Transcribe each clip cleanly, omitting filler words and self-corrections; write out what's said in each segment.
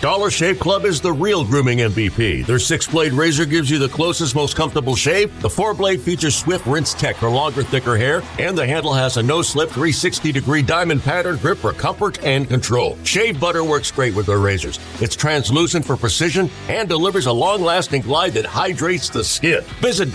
Dollar Shave Club is the real grooming MVP. Their 6-blade razor gives you the closest, most comfortable shave. The 4-blade features swift rinse tech for longer, thicker hair, and the handle has a no-slip 360-degree diamond pattern grip for comfort and control. Shave butter works great with their razors. It's translucent for precision and delivers a long-lasting glide that hydrates the skin. Visit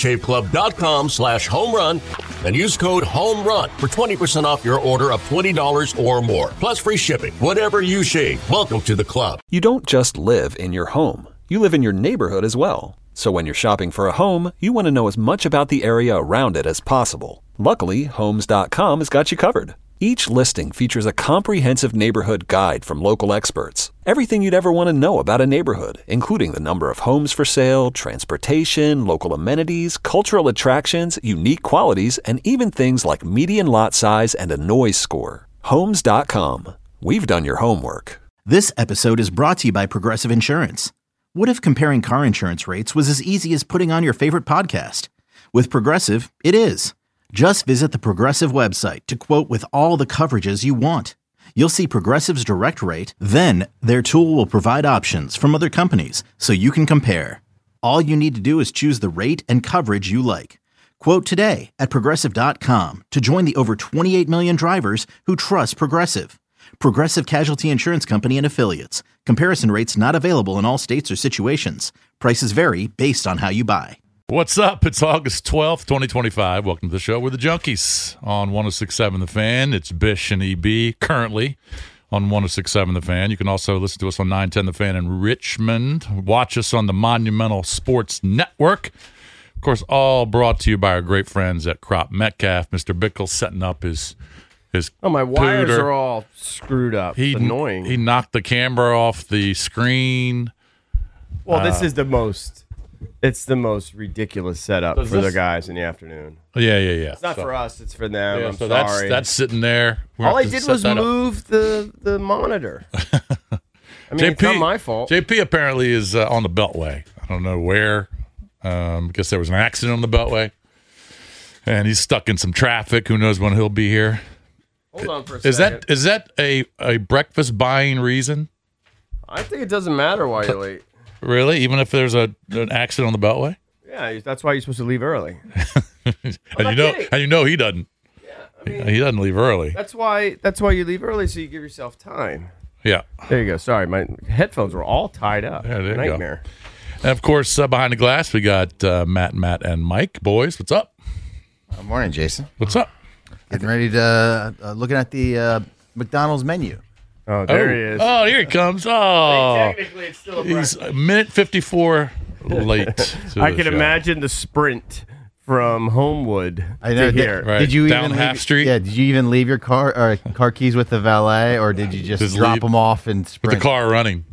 DollarShaveClub.com/homerun and use code HOMERUN for 20% off your order of $20 or more. Plus free shipping. Whatever you shave, welcome to the club. You don't just live in your home. You live in your neighborhood as well. So when you're shopping for a home, you want to know as much about the area around it as possible. Luckily, Homes.com has got you covered. Each listing features a comprehensive neighborhood guide from local experts. Everything you'd ever want to know about a neighborhood, including the number of homes for sale, transportation, local amenities, cultural attractions, unique qualities, and even things like median lot size and a noise score. Homes.com. We've done your homework. This episode is brought to you by Progressive Insurance. What if comparing car insurance rates was as easy as putting on your favorite podcast? With Progressive, it is. Just visit the Progressive website to quote with all the coverages you want. You'll see Progressive's direct rate, then their tool will provide options from other companies so you can compare. All you need to do is choose the rate and coverage you like. Quote today at Progressive.com to join the over 28 million drivers who trust Progressive. Progressive Casualty Insurance Company and Affiliates. Comparison rates not available in all states or situations. Prices vary based on how you buy. What's up? It's August 12th, 2025. Welcome to the show. We're the Junkies on 106.7 The Fan. It's Bish and EB currently on 106.7 The Fan. You can also listen to us on 910 The Fan in Richmond. Watch us on the Monumental Sports Network. Of course, all brought to you by our great friends at Crop Metcalf. Mr. Bickle setting up his my wires pooter. are all screwed up. It's annoying. He knocked the camera off the screen. Well, this is the most ridiculous setup for the guys in the afternoon. Yeah. It's not for us, it's for them. Yeah, I'm so sorry. that's sitting there. All I did was move the monitor. I mean, it's not my fault. JP apparently is on the Beltway. I don't know where. Because there was an accident on the Beltway. And he's stuck in some traffic. Who knows when he'll be here. Hold on for a second. Is that a breakfast buying reason? I think it doesn't matter why you're late. Really? Even if there's an accident on the Beltway? Yeah, that's why you're supposed to leave early. And you know he doesn't. Yeah, I mean, he doesn't leave early. That's why you leave early, so you give yourself time. Yeah. There you go. Sorry, my headphones were all tied up. Yeah, there you Nightmare. go. And of course, behind the glass, we got Matt, and Mike. Boys, what's up? Good morning, Jason. What's up? Getting ready to looking at the McDonald's menu. Oh, there he is. Oh, here he comes. Oh, Technically, it's still a he's breakfast. a minute 54 late. to I the can show. imagine the sprint from Homewood I know. to here. Right. Did you Down even Half leave, Street? Yeah. Did you even leave your car keys with the valet, or did you just drop leave them off and With sprint? the car running.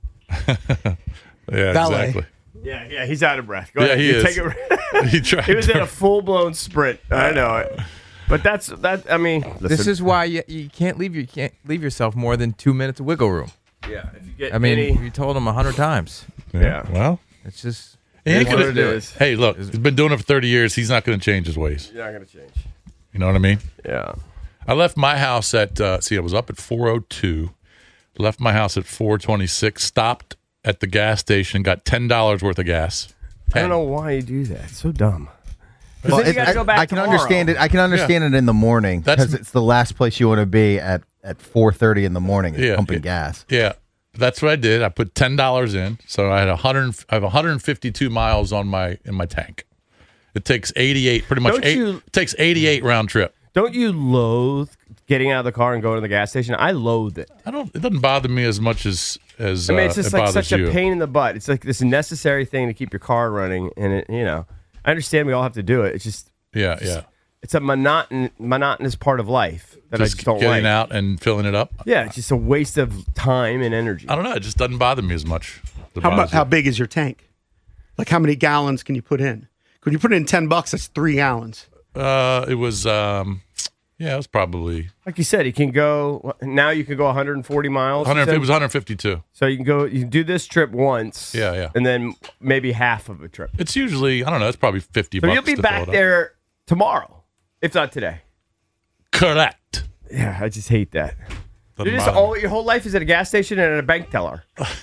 Yeah, Valet. exactly. Yeah, he's out of breath. Go Yeah, ahead. he You is. Take it. He tried. He was in to- a full-blown sprint. I know it. But I mean, listen, This is why you can't leave yourself more than 2 minutes of wiggle room. yeah. If you get I mean, any, you told him 100 times. yeah. Well, It's just he It ain't is gonna what it do is. Hey, look, he's been doing it for 30 years. He's not going to change his ways. You're not gonna change. You know what I mean? Yeah. I left my house at, I was up at 4:02, left my house at 4:26, stopped at the gas station, got $10 worth of gas. I don't know why you do that. It's so dumb. Well, then you gotta go back I can tomorrow. understand it. I can understand it in the morning That's- because it's the last place you want to be at 4:30 in the morning, pumping gas. Yeah, that's what I did. I put $10 in, so I had I have 152 miles in my tank. It takes 88, pretty much. It takes 88 round trip. Don't you loathe getting out of the car and going to the gas station? I loathe it. It doesn't bother me as much as I mean, it's just it like bothers such you. a pain in the butt. It's like this necessary thing to keep your car running, and I understand we all have to do it. It's just Yeah. it's a monotonous part of life that I just don't getting like. out and filling it up. Yeah, it's just a waste of time and energy. I don't know. It just doesn't bother me as much. How big is your tank? Like how many gallons can you put in? Could you put in $10? That's 3 gallons. It was. It was probably Like you said, you can go now. You can go 140 miles. 100. you It said? was 152. So you can go. You can do this trip once. Yeah. And then maybe half of a trip. It's usually I don't know. It's probably 50 So bucks. you'll be to back fill it up. there tomorrow, if not today. Correct. Yeah, I just hate that. Your whole life is at a gas station and at a bank teller.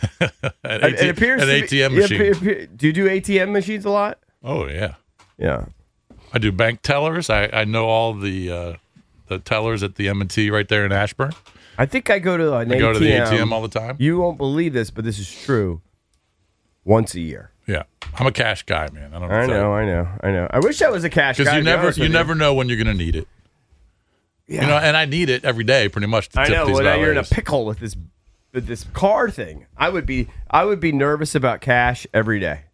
It appears an ATM machine. Do you do ATM machines a lot? Oh yeah. Yeah. I do bank tellers. I know all the tellers at the M&T right there in Ashburn. I think I go to an ATM. I go to the ATM all the time. You won't believe this, but this is true. Once a year. Yeah, I'm a cash guy, man. I know. I wish I was a cash guy. Because you never know when you're going to need it. Yeah. And I need it every day, pretty much. To tip these now you're in a pickle with this car thing. I would be nervous about cash every day.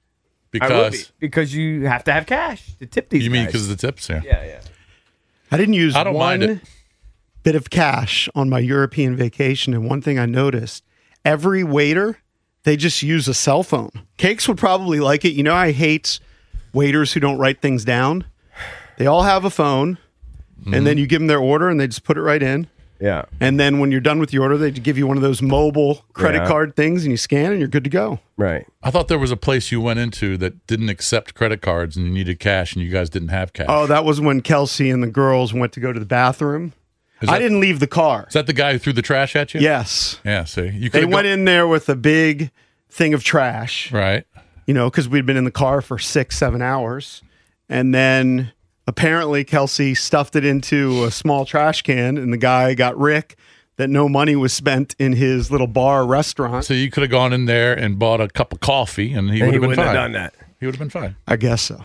Because you have to have cash to tip these. You mean because of the tips? Yeah. Yeah. I didn't use I don't mind it. Bit of cash on my European vacation, and one thing I noticed: every waiter, they just use a cell phone. Cakes would probably like it. I hate waiters who don't write things down. They all have a phone, and then you give them their order, and they just put it right in. Yeah. And then when you're done with the order, they give you one of those mobile credit card things, and you scan, and you're good to go. Right. I thought there was a place you went into that didn't accept credit cards, and you needed cash, and you guys didn't have cash. Oh, that was when Kelsey and the girls went to go to the bathroom. I didn't leave the car. Is that the guy who threw the trash at you? Yes. Yeah, see. They went in there with a big thing of trash. Right. Because we'd been in the car for 6-7 hours. And then apparently Kelsey stuffed it into a small trash can, and the guy got Rick that no money was spent in his little bar restaurant. So you could have gone in there and bought a cup of coffee, and he would have been fine. Have done that. He would have been fine. I guess so.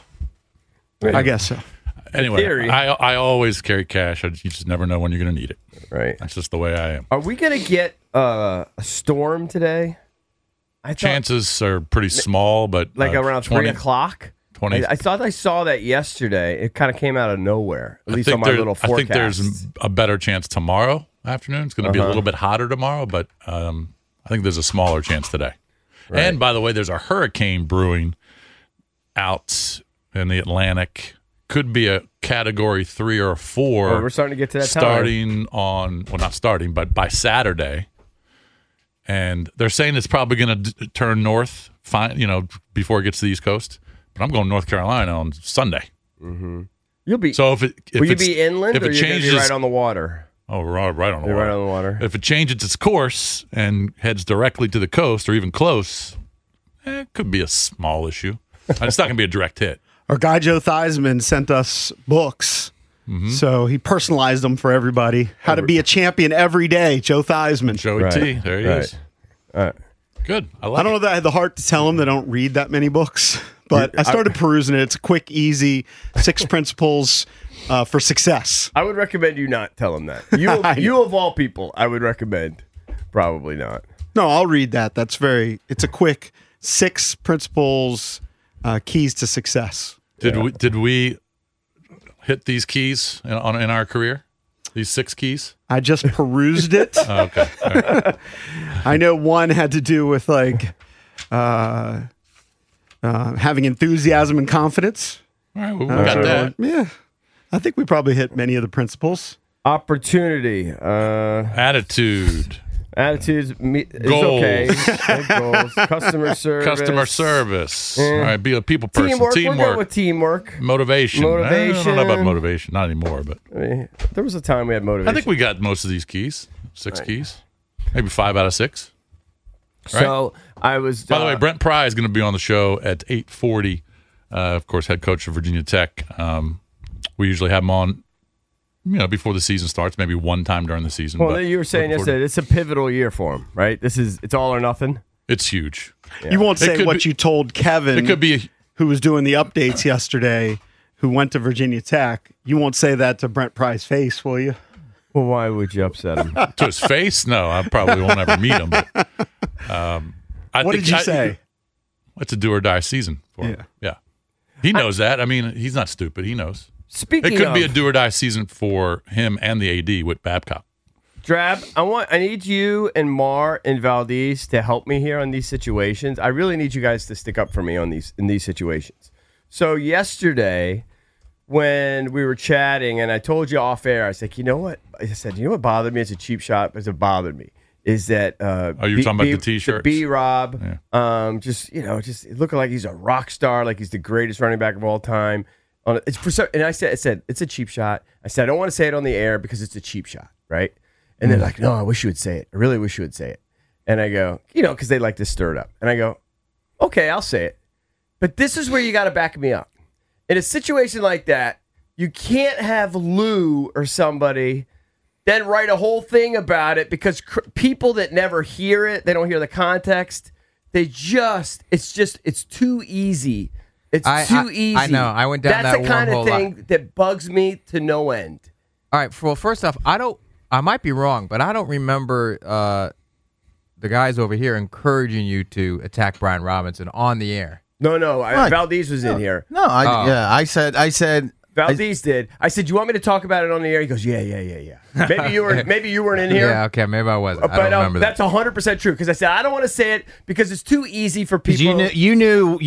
I guess so. Anyway, I always carry cash. You just never know when you're going to need it. Right. That's just the way I am. Are we going to get a storm today? Chances are pretty small, but around 3 o'clock. 20. I thought I saw that yesterday. It kind of came out of nowhere. At least on my little forecast. I think there's a better chance tomorrow afternoon. It's going to be a little bit hotter tomorrow, but I think there's a smaller chance today. Right. And by the way, there's a hurricane brewing out in the Atlantic. Could be a category 3 or 4. We're starting to get to that not starting, but by Saturday. And they're saying it's probably going to turn north, before it gets to the East Coast. But I'm going to North Carolina on Sunday. Mm-hmm. Will you be inland, or you're going to be right on the water? Oh, we're right on the water. Right on the water. If it changes its course and heads directly to the coast, or even close, it could be a small issue. It's not going to be a direct hit. Our guy Joe Theismann sent us books. Mm-hmm. So he personalized them for everybody. How to be a champion every day, Joe Theismann. Joey T. There he is. Good. I don't know that I had the heart to tell him they don't read that many books, but I started perusing it. It's a quick, easy 6 principles for success. I would recommend you not tell him that. You of all people, I would recommend probably not. No, I'll read that. It's a quick 6 principles, keys to success. Did we hit these keys in our career? These 6 keys? I just perused it. Oh, okay. Right. I know one had to do with having enthusiasm and confidence. All right, we got that. Yeah. I think we probably hit many of the principles. Opportunity. Attitude. Attitudes is goals. Okay. Goals. Customer service. All right, be a people person. Teamwork. We're good with teamwork. Motivation. I don't know about motivation. Not anymore, but there was a time we had motivation. I think we got most of these keys. 6 keys. Maybe 5 out of 6. Right? So I was. By the way, Brent Pry is going to be on the show at 8:40. Of course, head coach of Virginia Tech. We usually have him on, before the season starts, maybe one time during the season. Well, you were saying yesterday, it's a pivotal year for him, right? It's all or nothing. It's huge. Yeah. You won't say what you told Kevin, it could be who was doing the updates yesterday, who went to Virginia Tech. You won't say that to Brent Pry's face, will you? Well, why would you upset him? To his face? No, I probably won't ever meet him. But, what did you say? It's a do or die season for him. Yeah. He knows that. I mean, he's not stupid. He knows. It could be a do or die season for him and the AD with Babcock. Drab, I need you and Mar and Valdez to help me here on these situations. I really need you guys to stick up for me in these situations. So yesterday, when we were chatting, and I told you off air, I said, you know what? I said, you know what bothered me? It's a cheap shot, but it bothered me. Is that you're talking about the T-shirts? B-Rob, just looking like he's a rock star, like he's the greatest running back of all time. And I said it's a cheap shot. I said I don't want to say it on the air because it's a cheap shot, right? And they're like, no, I wish you would say it. I really wish you would say it. And I go, because they like to stir it up. And I go, okay, I'll say it. But this is where you got to back me up. In a situation like that, you can't have Lou or somebody then write a whole thing about it because people that never hear it, they don't hear the context. It's too easy. It's too easy. I know. I went down That's that the kind of wormhole thing that bugs me to no end. All right. Well, first off, I might be wrong, but I don't remember the guys over here encouraging you to attack Brian Robinson on the air. No. Valdez was in here. No, I said. Valdez did. I said, "You want me to talk about it on the air?" He goes, "Yeah." Maybe you weren't in here. Yeah, okay, maybe I wasn't. But I don't remember that. That's 100% true because I said I don't want to say it because it's too easy for people. You knew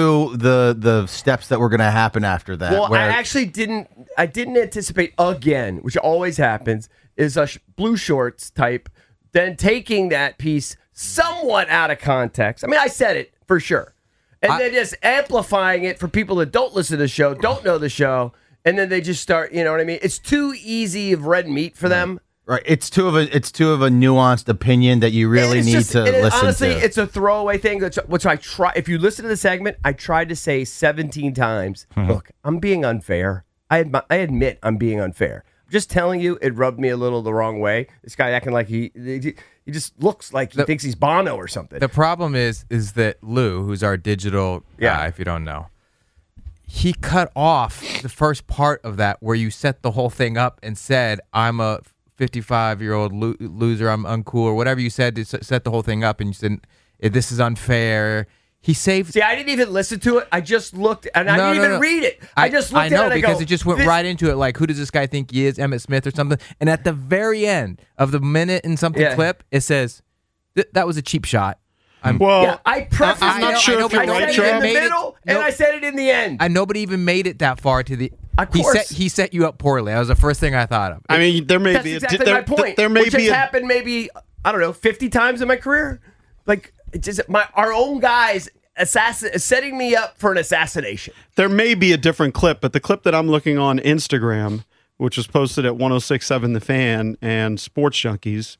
the steps that were going to happen after that. Well, I actually didn't. I didn't anticipate again, which always happens, is a blue shorts type, then taking that piece somewhat out of context. I mean, I said it for sure, and then just amplifying it for people that don't listen to the show, don't know the show. And then they just start, you know what I mean? It's too easy of red meat for them. Right. It's too of a nuanced opinion that you really need to listen honestly, to. It's a throwaway thing, which I try. If you listen to the segment, I tried to say 17 times. Look, I'm being unfair. I admit I'm being unfair. I'm just telling you, it rubbed me a little the wrong way. This guy acting like he just looks like he thinks he's Bono or something. The problem is that Lou, who's our digital guy, if you don't know, he cut off the first part of that where you set the whole thing up and said, I'm a 55-year-old loser, I'm uncool, or whatever you said to set the whole thing up, and you said, this is unfair. He saved... See, I didn't even listen to it. I just looked, and I didn't even read it. I just looked at it and I because it just went right into it, like, who does this guy think he is, Emmitt Smith or something? And at the very end of the minute and something clip, it says, that was a cheap shot. I prefaced I'm not sure if you're right, I said it in the middle, and I said it in the end. And nobody even made it that far to the... Of course. He set you up poorly. That was the first thing I thought of. I mean, there may That's be exactly my point. There may which be has happened maybe, I don't know, 50 times in my career. Like, it's just our own guys setting me up for an assassination. There may be a different clip, but the clip that I'm looking on Instagram, which was posted at 106.7 The Fan and Sports Junkies,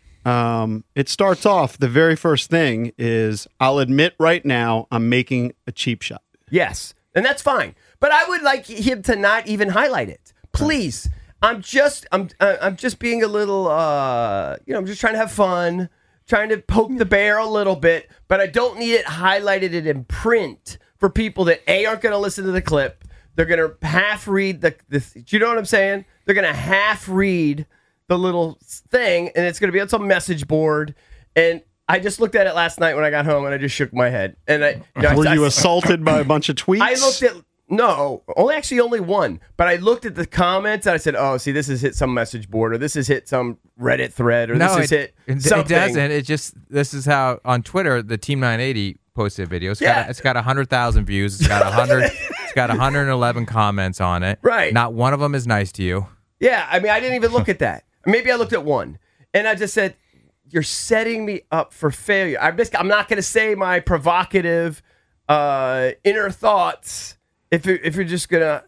it starts off, the very first thing is, I'll admit right now I'm making a cheap shot. Yes, and that's fine. But I would like him to not even highlight it. Please. I'm just being a little I'm just trying to have fun, trying to poke the bear a little bit, but I don't need it highlighted and in print for people that aren't going to listen to the clip. They're going to half read the do you know what I'm saying? They're going to half read the little thing, and it's going to be on some message board. And I just looked at it last night when I got home, and I just shook my head. And were you assaulted by a bunch of tweets? I looked at only one. But I looked at the comments, and I said, "Oh, see, this has hit some message board, or this has hit some Reddit thread, or this has hit something." It doesn't. It just this is how on Twitter the Team 980 posted a video. It's got 100,000 views. It's got 100. It's got 111 comments on it. Right. Not one of them is nice to you. Yeah, I mean, I didn't even look at that. Maybe I looked at one, and I just said, "You're setting me up for failure." I'm not going to say my provocative inner thoughts if you're just gonna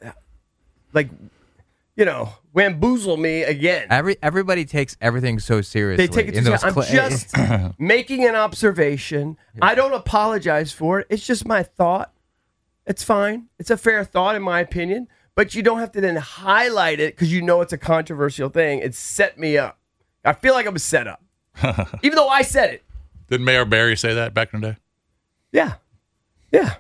bamboozle me again. Everybody takes everything so seriously. They take it too seriously. I'm just making an observation. I don't apologize for it. It's just my thought. It's fine. It's a fair thought, in my opinion. But you don't have to then highlight it because you know it's a controversial thing. It set me up. I feel like I'm set up. Even though I said it. Didn't Mayor Barry say that back in the day? Yeah. Yeah.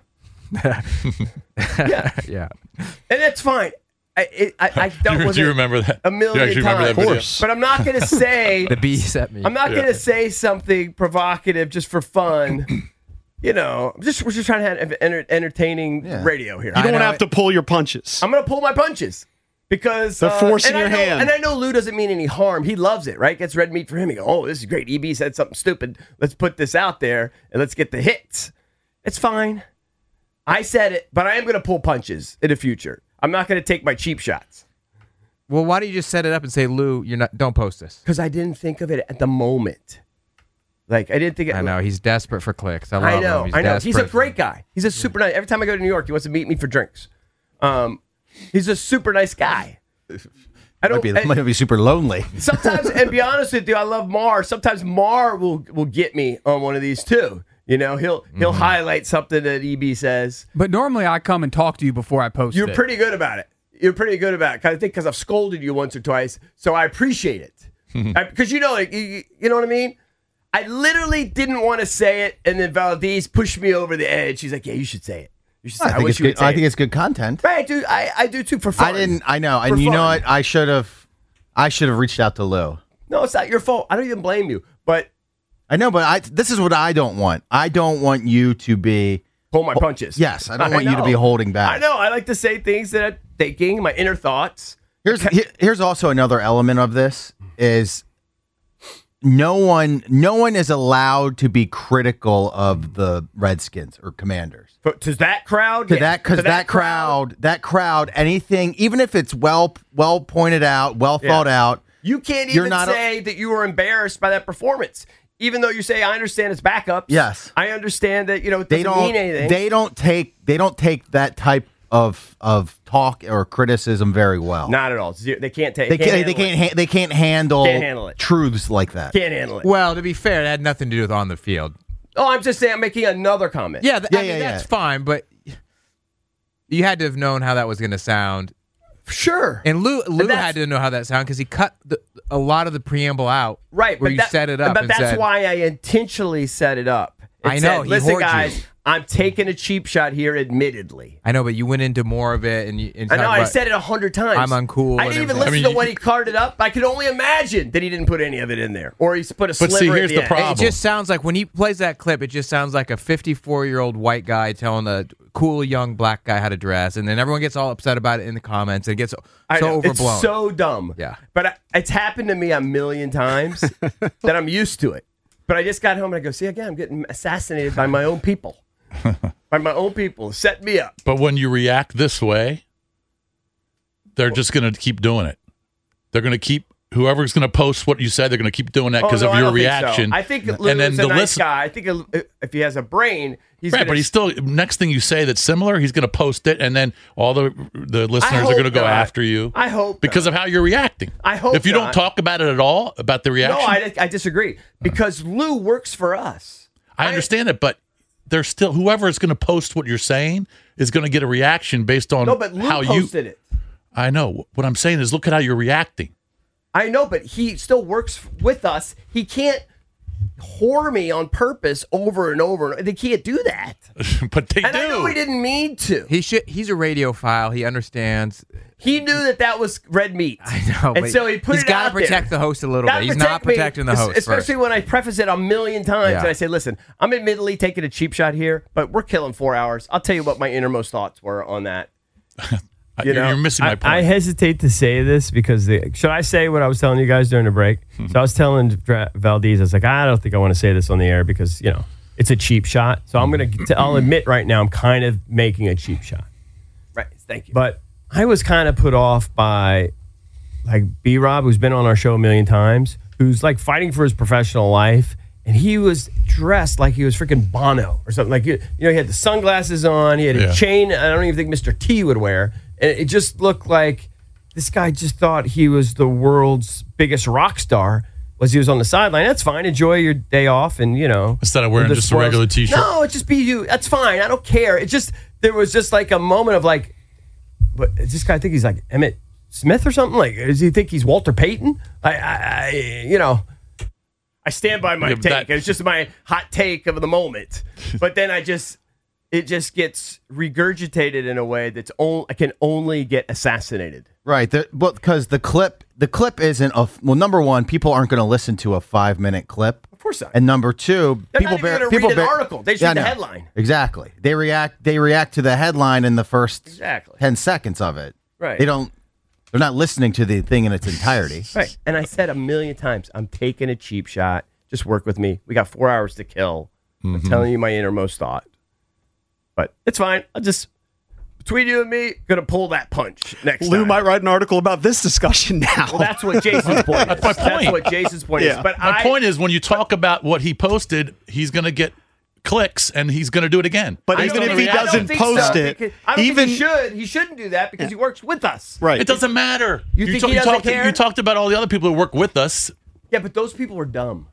Yeah. And that's fine. I dealt with do you remember that? A million times. Of course. But I'm not going to say... The bee set me. I'm not going to say something provocative just for fun. We're just trying to have entertaining radio here. You don't have to pull your punches. I'm going to pull my punches because they're forcing your hand. And I know Lou doesn't mean any harm. He loves it, right? Gets red meat for him. He goes, "Oh, this is great. EB said something stupid. Let's put this out there and let's get the hits." It's fine. I said it, but I am going to pull punches in the future. I'm not going to take my cheap shots. Well, why don't you just set it up and say, "Lou, don't post this"? Because I didn't think of it at the moment. Like, I didn't think it... I know. He's desperate for clicks. I know. He's a great guy. He's a super nice... Every time I go to New York, he wants to meet me for drinks. He's a super nice guy. Might be super lonely. Sometimes, and be honest with you, I love Mar. Sometimes Mar will get me on one of these too. You know, he'll highlight something that EB says. But normally I come and talk to you before I post it. You're pretty good about it. I think because I've scolded you once or twice, so I appreciate it. Because you know what I mean? I literally didn't want to say it, and then Valdez pushed me over the edge. She's like, yeah, you should say it. You should say it. I think it's good content. Right, dude. I do too, for fun. I know. And you know what? I should have reached out to Lou. No, it's not your fault. I don't even blame you. But I know, but this is what I don't want. I don't want you to be hold my punches. Yes, I don't want you to be holding back. I know. I like to say things that I'm thinking, my inner thoughts. Here's also another element of this is no one is allowed to be critical of the Redskins or Commanders. But to that crowd, that crowd, anything, even if it's well pointed out, thought out, you can't even say that you were embarrassed by that performance. Even though you say, I understand it's backups. Yes, I understand that it doesn't mean anything. They don't take that type of talk or criticism very well. Not at all. They can't take. They can't handle it. Truths like that. Can't handle it. Well, to be fair, it had nothing to do with on the field. Oh, I'm just saying. I'm making another comment. Yeah, that's fine. But you had to have known how that was going to sound. Sure. And Lou had to know how that sounded because he cut a lot of the preamble out. Right. Where you set it up. But that's why I intentionally set it up. I know. Listen, guys, I'm taking a cheap shot here, admittedly. I know, but you went into more of it. I know. I said it 100 times. I'm uncool. I didn't even listen to when he carted up. I could only imagine that he didn't put any of it in there. Or he's put a sliver. But see, here's the problem. It just sounds like when he plays that clip, it just sounds like a 54-year-old white guy telling a cool young black guy how to dress. And then everyone gets all upset about it in the comments. And it gets so overblown. It's so dumb. Yeah. But it's happened to me a million times that I'm used to it. But I just got home and I go, see, again, I'm getting assassinated by my own people. By my own people. Set me up. But when you react this way, they're just going to keep doing it. They're going to keep, whoever's going to post what you said, they're going to keep doing that because of your reaction. I think Lou's a nice guy. I think if he has a brain, he's right. But he's still, next thing you say that's similar, he's going to post it, and then all the listeners are going to go after you. I hope because of how you're reacting. I hope if you don't talk about it at all, about the reaction. No, I disagree because Lou works for us. I understand it, but there's still whoever is going to post what you're saying is going to get a reaction based on but Lou how posted it. I know. What I'm saying is, look at how you're reacting. I know, but he still works with us. He can't whore me on purpose over and over. They can't do that. But they do. I know he didn't mean to. He's a radiophile. He understands. He knew that was red meat. I know. And so he put it out there. He's got to protect the host a little bit. He's not protecting the host. Especially when I preface it a million times and I say, listen, I'm admittedly taking a cheap shot here, but we're killing 4 hours. I'll tell you what my innermost thoughts were on that. You're missing my point. I hesitate to say this because should I say what I was telling you guys during the break? So I was telling Valdez, I was like, I don't think I want to say this on the air because it's a cheap shot. So I'll admit right now I'm kind of making a cheap shot. Right. Thank you. But I was kind of put off by like B-Rob, who's been on our show a million times, who's like fighting for his professional life, and he was dressed like he was freaking Bono or something. Like he had the sunglasses on, he had a chain. I don't even think Mr. T would wear. And it just looked like this guy just thought he was the world's biggest rock star. He was on the sideline. That's fine. Enjoy your day off, and instead of wearing just a regular T-shirt. No, it just be you. That's fine. I don't care. It just there was just like a moment of like, but this guy, I think he's like Emmett Smith or something. Like, does he think he's Walter Payton? I stand by my take. It's just my hot take of the moment. But then it just gets regurgitated in a way that's I can only get assassinated. Right. Because the clip isn't number one, people aren't going to listen to a 5-minute clip. Of course not. And number two, they're not even going to read an article. They just read the headline. Exactly. They react to the headline in the first 10 seconds of it. Right. They're not listening to the thing in its entirety. Right. And I said a million times, I'm taking a cheap shot. Just work with me. We got 4 hours to kill. I'm telling you my innermost thought. But it's fine. I'll just, between you and me, going to pull that punch next time. Lou might write an article about this discussion now. Well, that's what Jason's point is. That's my point. That's what Jason's point is. But my point is, when you talk about what he posted, he's going to get clicks, and he's going to do it again. But Based even on if the he reaction. doesn't post it, I don't even think he shouldn't do that because he works with us. right, It doesn't matter. You think he doesn't care? You talked about all the other people who work with us. Yeah, but those people are dumb.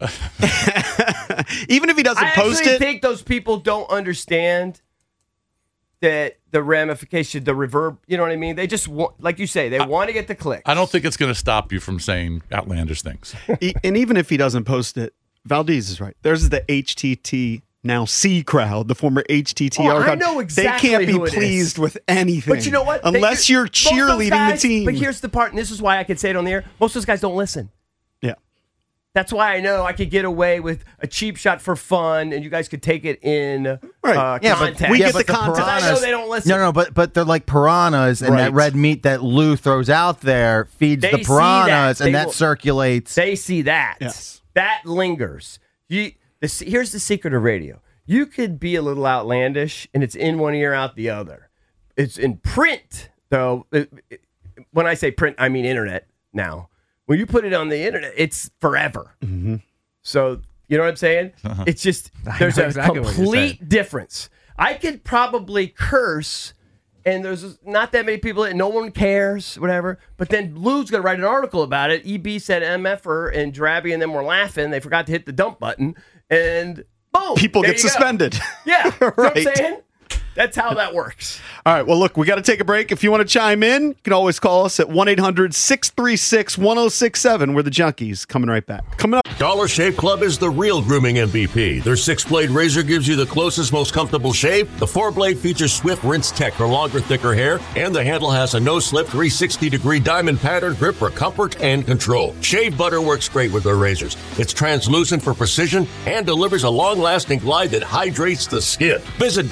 even if he doesn't I post actually it, think those people don't understand that the ramification, the reverb. You know what I mean? They just want, like you say, they want to get the clicks. I don't think it's going to stop you from saying outlandish things. and even if he doesn't post it, Valdez is right. There's the HTT now C crowd, the former HTTR crowd. I know exactly They can't be who it pleased is. with anything. But you know what? Unless you're most of those cheerleading guys- the team. But here's the part, and this is why I can say it on the air. Most of those guys don't listen. Yeah. That's why I know I could get away with a cheap shot for fun, and you guys could take it in Right. Yeah, context. but we get but the context. I know they don't listen. No, but they're like piranhas, and Right. that red meat that Lou throws out there feeds They the see piranhas, that. and They that will- circulates. They see that. Yes. That lingers. Here's the secret of radio. You could be a little outlandish, and it's in one ear, out the other. It's in print, though. When I say print, I mean internet now. When you put it on the internet, it's forever. Mm-hmm. So, you know what I'm saying? It's just, there's know a exactly what you're complete difference. I could probably curse, and there's not that many people, and no one cares, whatever. But then Lou's going to write an article about it. EB said MFer, and Drabby and them were laughing. They forgot to hit the dump button, and boom. People there get you go. suspended. Yeah. You know what I'm Right. saying? That's how that works. All right. Well, look, we got to take a break. If you want to chime in, you can always call us at 1-800-636-1067. We're the Junkies. Coming right back. Coming up. Dollar Shave Club is the real grooming MVP. Their 6-blade razor gives you the closest, most comfortable shave. The 4-blade features Swift Rinse Tech for longer, thicker hair, and the handle has a no-slip 360-degree diamond pattern grip for comfort and control. Shave butter works great with their razors. It's translucent for precision and delivers a long-lasting glide that hydrates the skin. Visit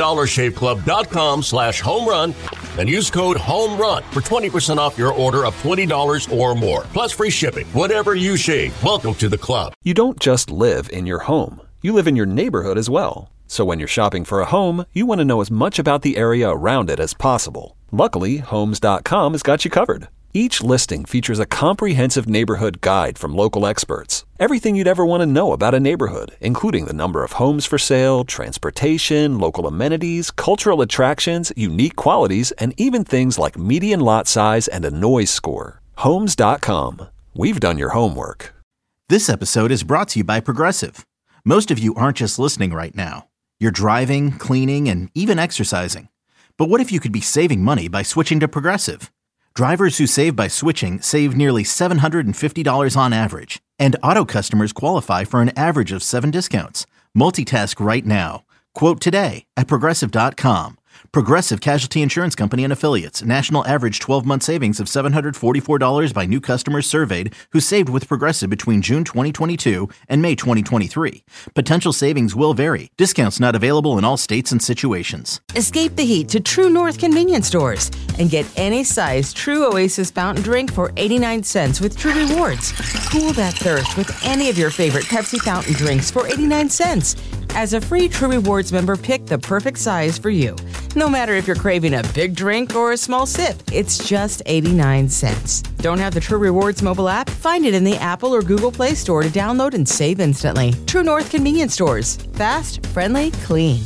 DollarShaveClub.com/home run and use code HOMERUN for 20% off your order of $20 or more. Plus free shipping. Whatever you shave, welcome to the club. You don't just live in your home, you live in your neighborhood as well. So when you're shopping for a home, you want to know as much about the area around it as possible. Luckily, Homes.com has got you covered. Each listing features a comprehensive neighborhood guide from local experts. Everything you'd ever want to know about a neighborhood, including the number of homes for sale, transportation, local amenities, cultural attractions, unique qualities, and even things like median lot size and a noise score. Homes.com. We've done your homework. This episode is brought to you by Progressive. Most of you aren't just listening right now. You're driving, cleaning, and even exercising. But what if you could be saving money by switching to Progressive? Drivers who save by switching save nearly $750 on average. And auto customers qualify for an average of 7 discounts. Multitask right now. Quote today at Progressive.com. Progressive Casualty Insurance Company and Affiliates. National average 12-month savings of $744 by new customers surveyed who saved with Progressive between June 2022 and May 2023. Potential savings will vary. Discounts not available in all states and situations. Escape the heat to True North convenience stores and get any size True Oasis fountain drink for 89 cents with True Rewards. Cool that thirst with any of your favorite Pepsi fountain drinks for 89 cents. As a free True Rewards member, pick the perfect size for you. No matter if you're craving a big drink or a small sip, it's just 89 cents. Don't have the True Rewards mobile app? Find it in the Apple or Google Play Store to download and save instantly. True North convenience stores. Fast, friendly, clean.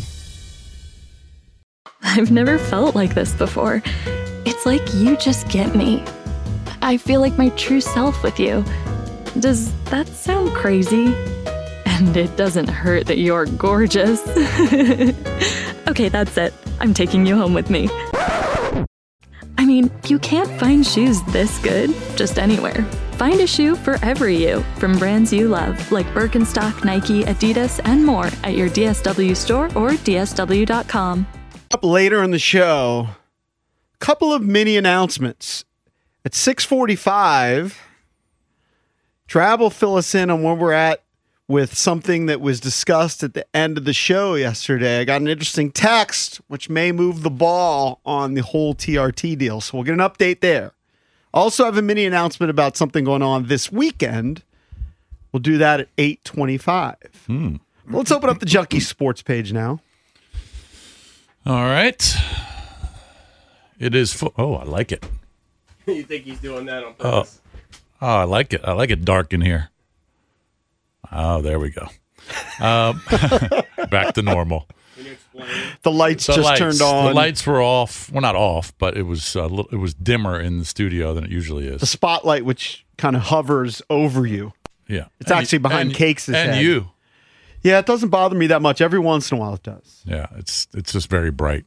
I've never felt like this before. It's like you just get me. I feel like my true self with you. Does that sound crazy? And it doesn't hurt that you're gorgeous. Okay, that's it. I'm taking you home with me. I mean, you can't find shoes this good just anywhere. Find a shoe for every you from brands you love, like Birkenstock, Nike, Adidas, and more at your DSW store or DSW.com. Up later in the show, a couple of mini announcements. At 6:45, Trav will fill us in on where we're at with something that was discussed at the end of the show yesterday. I got an interesting text, which may move the ball on the whole TRT deal. So we'll get an update there. Also have a mini announcement about something going on this weekend. We'll do that at 8:25. Let's open up the Junkie Sports page now. All right. It is. Oh, I like it. You think he's doing that on purpose? Oh, I like it. I like it dark in here. Oh, there we go. Back to normal. The lights just turned on. The lights were off. Well, not off, but it was it was dimmer in the studio than it usually is. The spotlight, which kind of hovers over you. Yeah. It's actually behind Cakes' head. And you. Yeah, it doesn't bother me that much. Every once in a while it does. Yeah, it's just very bright.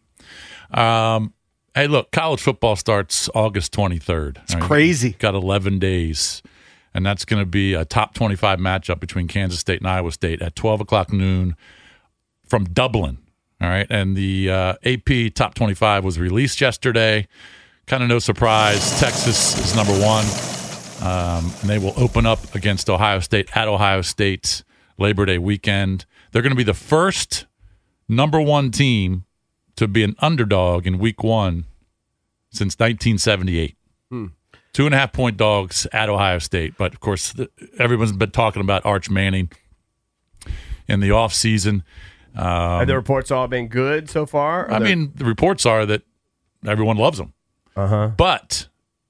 Hey, look, college football starts August 23rd. It's crazy. Got 11 days, and that's going to be a top 25 matchup between Kansas State and Iowa State at 12 o'clock noon from Dublin. All right, and the AP top 25 was released yesterday. Kind of no surprise. Texas is number one, and they will open up against Ohio State at Ohio State Labor Day weekend. They're going to be the first number one team to be an underdog in week one since 1978. 2.5-point dogs at Ohio State. But, of course, everyone's been talking about Arch Manning in the offseason. Have the reports all been good so far? I mean, the reports are that everyone loves him. But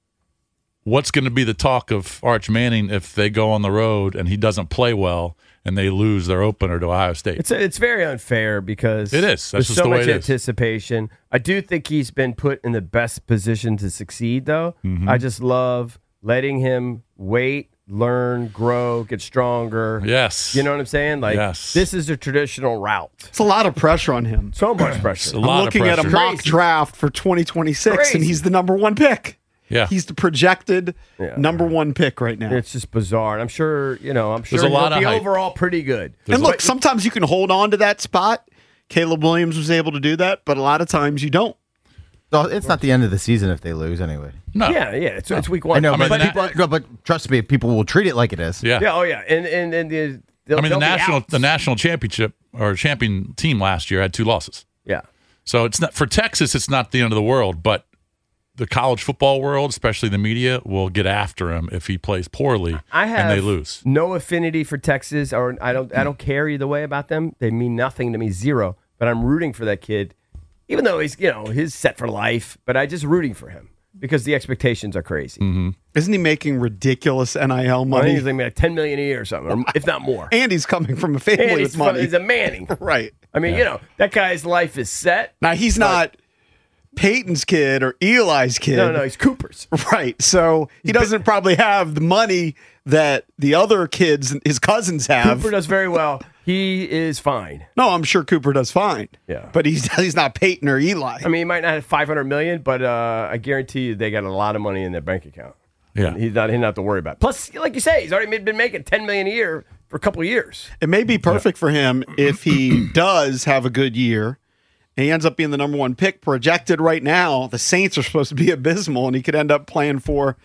what's going to be the talk of Arch Manning if they go on the road and he doesn't play well and they lose their opener to Ohio State? It's very unfair because it is. there's That's just so the way much it is. anticipation. I do think he's been put in the best position to succeed, though. Mm-hmm. I just love letting him wait, learn, grow, get stronger. Yes. You know what I'm saying? Like, Yes. this is a traditional route. It's a lot of pressure on him. So much pressure. a lot I'm looking of at a pressure. mock draft for 2026, Crazy. and he's the number one pick. Yeah. He's the projected number one pick right now. It's just bizarre. And I'm sure, I'm sure There's a lot he'll be of hype. overall pretty good. And look, sometimes you can hold on to that spot. Caleb Williams was able to do that, but a lot of times you don't. So it's not the end of the season if they lose anyway. No. Yeah, it's week one. I know, I mean, but trust me, people will treat it like it is. Yeah. Yeah, oh yeah. And they'll, I mean, they'll be the national championship or champion team last year had 2 losses. Yeah. So it's not for Texas. It's not the end of the world, but the college football world, especially the media, will get after him if he plays poorly and they lose. No affinity for Texas, or I don't care either way about them. They mean nothing to me, zero. But I'm rooting for that kid, even though he's set for life. But I just rooting for him because the expectations are crazy. Mm-hmm. Isn't he making ridiculous NIL I money? think he's like $10 million a year or something, or if not more. And he's coming from a family And with money. he's a Manning. Right. I mean, that guy's life is set. Now, he's not Peyton's kid or Eli's kid. No, he's Cooper's. Right. So he doesn't probably have the money that the other kids, his cousins have. Cooper does very well. He is fine. No, I'm sure Cooper does fine. Yeah. But he's not Peyton or Eli. I mean, he might not have $500 million, but I guarantee you they got a lot of money in their bank account. Yeah. He doesn't have to worry about it. Plus, like you say, he's already been making $10 million a year for a couple of years. It may be perfect for him if he does have a good year and he ends up being the number one pick. Projected right now, the Saints are supposed to be abysmal, and he could end up playing for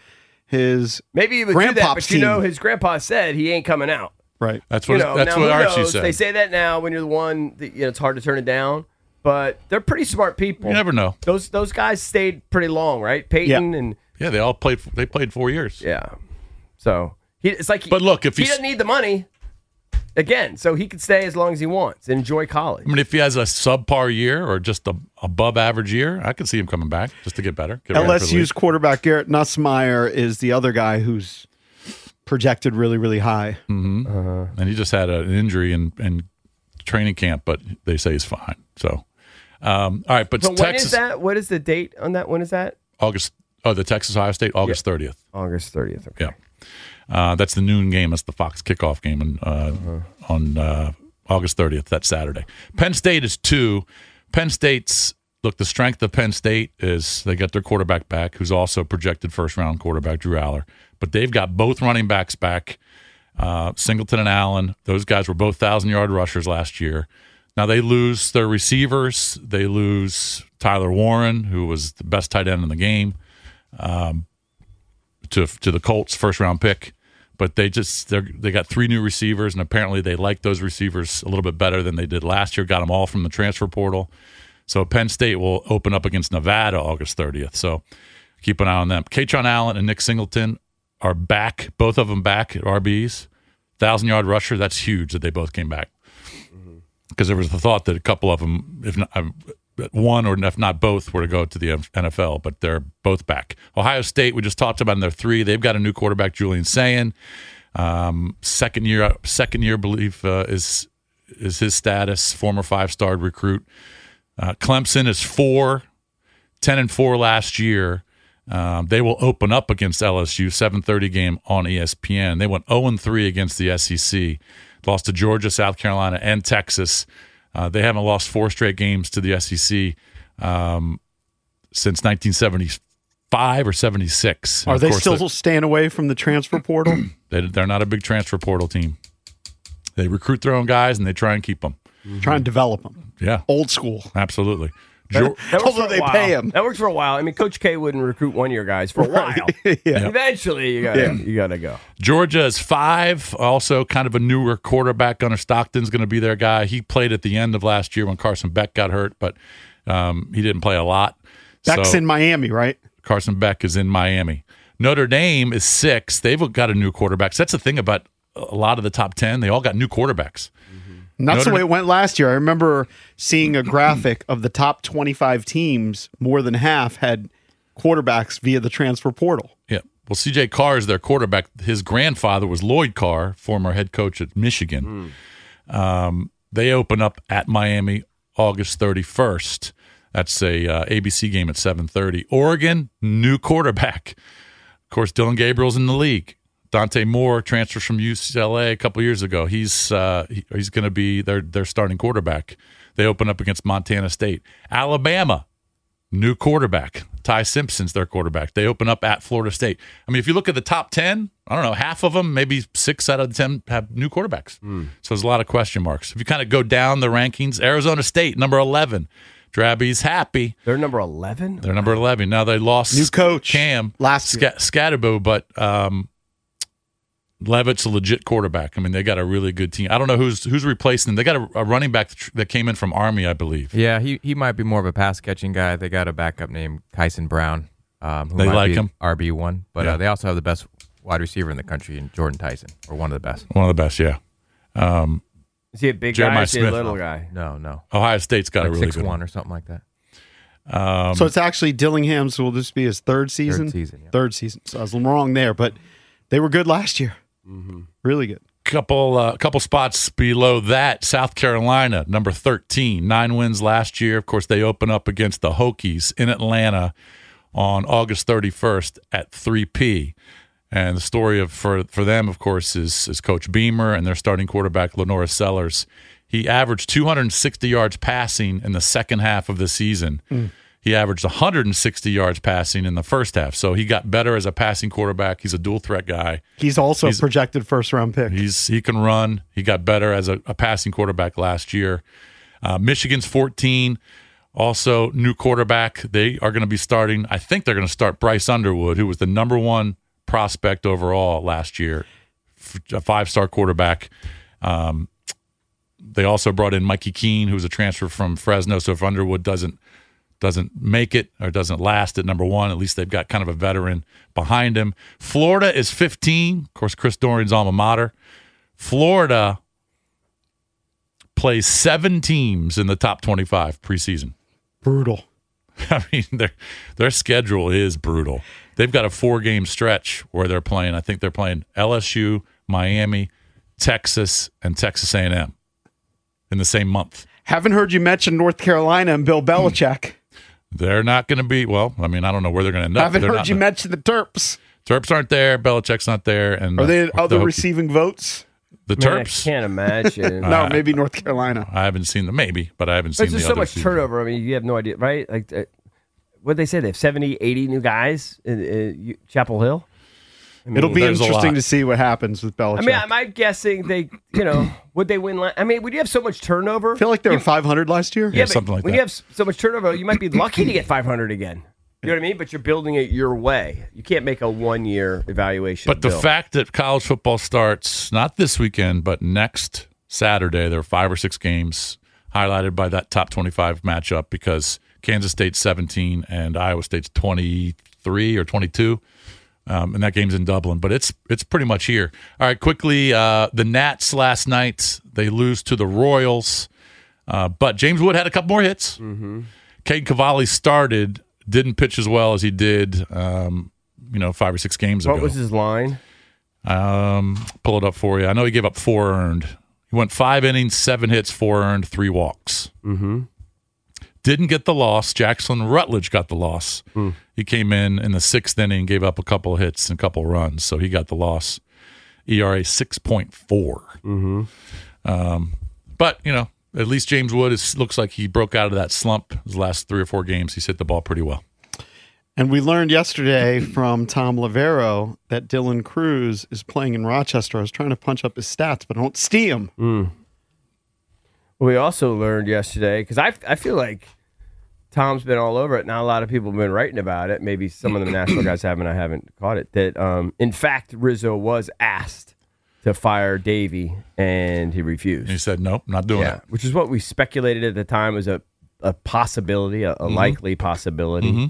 his Maybe he would do that, grandpa's but team. his grandpa said he ain't coming out. Right. That's what now, that's who what Archie knows? said. They say that now when you're the one that, it's hard to turn it down, but they're pretty smart people. You never know. Those guys stayed pretty long, right? Peyton and Yeah, they played 4 years. yeah. So it's like, But look, if he he's- doesn't need the money again, so he could stay as long as he wants and enjoy college. I mean, if he has a subpar year or just a above average year, I could see him coming back just to get better. Get ready for the LSU's league. quarterback Garrett Nussmeier is the other guy who's projected really, really high. And he just had an injury in training camp, but they say he's fine. So, all right, but So when Texas is that? What is the date on that? When is that? August. Oh, the Texas Ohio State August 30th. August 30th. Okay. Yeah, that's the noon game. That's the Fox kickoff game on August 30th. That's Saturday. Penn State is 2. Penn State's the strength of Penn State is they got their quarterback back, who's also projected first round quarterback Drew Aller. But they've got both running backs back, Singleton and Allen. Those guys were both 1,000-yard rushers last year. Now they lose their receivers. They lose Tyler Warren, who was the best tight end in the game, to the Colts first round pick. But they got 3 new receivers, and apparently they like those receivers a little bit better than they did last year. Got them all from the transfer portal. So Penn State will open up against Nevada August 30th. So keep an eye on them. Katron Allen and Nick Singleton are back, both of them back at RBs. 1,000-yard rusher, that's huge that they both came back. Because there was the thought that a couple of them, if not one or if not both, were to go to the NFL, but they're both back. Ohio State, we just talked about in their 3. They've got a new quarterback, Julian Sayin. Second year, I believe, is is his status, former 5-star recruit. Clemson is 10-4 last year. They will open up against LSU, 7:30 game on ESPN. They went 0-3 against the SEC. Lost to Georgia, South Carolina, and Texas. They haven't lost 4 straight games to the SEC since 1975 or 76. Are they still staying away from the transfer portal? They're not a big transfer portal team. They recruit their own guys, and they try and keep them. Try and develop them. Yeah. Old school. Absolutely. Although they pay him. That works for a while. I mean, Coach K wouldn't recruit one-year guys for a while. Yeah. Eventually, you gotta go. Georgia is 5. Also, kind of a newer quarterback. Gunnar Stockton's going to be their guy. He played at the end of last year when Carson Beck got hurt, but he didn't play a lot. Beck's in Miami, right? Carson Beck is in Miami. Notre Dame is 6. They've got a new quarterback. So that's the thing about a lot of the top 10. They all got new quarterbacks. And that's the way it went last year. I remember seeing a graphic of the top 25 teams. More than half had quarterbacks via the transfer portal. Yeah. Well, C.J. Carr is their quarterback. His grandfather was Lloyd Carr, former head coach at Michigan. They open up at Miami August 31st. That's a ABC game at 7:30. Oregon, new quarterback. Of course, Dylan Gabriel's in the league. Dante Moore transfers from UCLA a couple years ago. He's going to be their starting quarterback. They open up against Montana State. Alabama, new quarterback. Ty Simpson's their quarterback. They open up at Florida State. I mean, if you look at the top 10, I don't know, half of them, maybe 6 out of the 10 have new quarterbacks. So there's a lot of question marks. If you kind of go down the rankings, Arizona State, number 11. Drabby's happy. They're number 11? They're number 11. Now they lost new coach Cam last year. Scatterbo, but Levitt's a legit quarterback. I mean, they got a really good team. I don't know who's replacing them. They got a running back that came in from Army, I believe. Yeah, he might be more of a pass-catching guy. They got a backup named Kyson Brown. Who they might like be him. RB1. But they also have the best wide receiver in the country in Jordan Tyson, or one of the best. One of the best, yeah. Is he a big Jeremiah guy or is he a Smith. little guy? No. Ohio State's got like a really 6'1" good one. or something like that. So it's actually Dillingham's. Will this be his third season? Third season. So I was wrong there, but they were good last year. Really good. Couple spots below that, South Carolina, number 13, 9 wins last year. Of course, they open up against the Hokies in Atlanta on August 31st at 3P. And the story for them, of course, is Coach Beamer and their starting quarterback, Lenora Sellers. He averaged 260 yards passing in the second half of the season. He averaged 160 yards passing in the first half. So he got better as a passing quarterback. He's a dual threat guy. He's also a projected first-round pick. He can run. He got better as a passing quarterback last year. Michigan's 14. Also, new quarterback. They are going to be starting. I think they're going to start Bryce Underwood, who was the number 1 prospect overall last year, a 5-star quarterback. They also brought in Mikey Keene, who's a transfer from Fresno. So if Underwood doesn't make it or doesn't last at number 1, at least they've got kind of a veteran behind him. Florida is 15. Of course, Chris Dorian's alma mater. Florida plays 7 teams in the top 25 preseason. Brutal. I mean, their schedule is brutal. They've got a 4-game stretch where they're playing. I think they're playing LSU, Miami, Texas, and Texas A&M in the same month. Haven't heard you mention North Carolina and Bill Belichick. They're not going to be, well, I mean, I don't know where they're going to end up. Haven't heard you mention the Terps. Terps aren't there. Belichick's not there. And are they other receiving votes? The Terps? I can't imagine. No, maybe North Carolina. I haven't seen them. Maybe, but I haven't seen the There's other so much season. turnover. I mean, you have no idea, right? Like, what did they say? They have 70, 80 new guys in Chapel Hill? I mean, it'll be interesting to see what happens with Belichick. I mean, am I guessing would they win? I mean, when you have so much turnover, I feel like they were 500 last year. Yeah, something like when that. You have so much turnover, you might be lucky to get 500 again. You know what I mean? But you're building it your way. You can't make a 1-year evaluation. But the fact that college football starts not this weekend, but next Saturday, there are 5 or 6 games highlighted by that top 25 matchup because Kansas State's 17 and Iowa State's 23 or 22. And that game's in Dublin, but it's pretty much here. All right, quickly, the Nats last night, they lose to the Royals, but James Wood had a couple more hits. Caden Cavalli started, didn't pitch as well as he did, 5 or 6 games ago. What was his line? Pull it up for you. I know he gave up 4 earned. He went 5 innings, 7 hits, 4 earned, 3 walks. Mm-hmm. Didn't get the loss. Jackson Rutledge got the loss. He came in the 6th inning, gave up a couple of hits and a couple of runs, so he got the loss. ERA 6.4. Mm-hmm. But, at least James Wood looks like he broke out of that slump. His last 3 or 4 games, he's hit the ball pretty well. And we learned yesterday from Tom Lavero that Dylan Cruz is playing in Rochester. I was trying to punch up his stats, but I don't see him. We also learned yesterday, because I feel like Tom's been all over it. Not a lot of people have been writing about it. Maybe some of the national guys haven't. I haven't caught it. That, in fact, Rizzo was asked to fire Davey, and he refused. And he said, nope, not doing it. Which is what we speculated at the time was a possibility, a likely possibility.